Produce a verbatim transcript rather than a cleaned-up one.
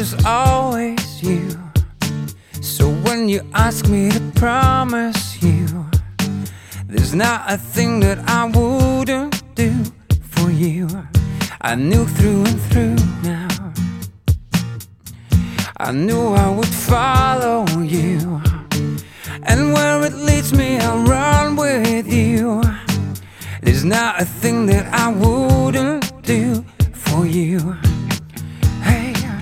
was always you. So when you ask me to promise you, there's not a thing that I wouldn't do for you. I knew through and through now, I knew I would follow you, and where it leads me I'll run with you. There's not a thing that I wouldn't do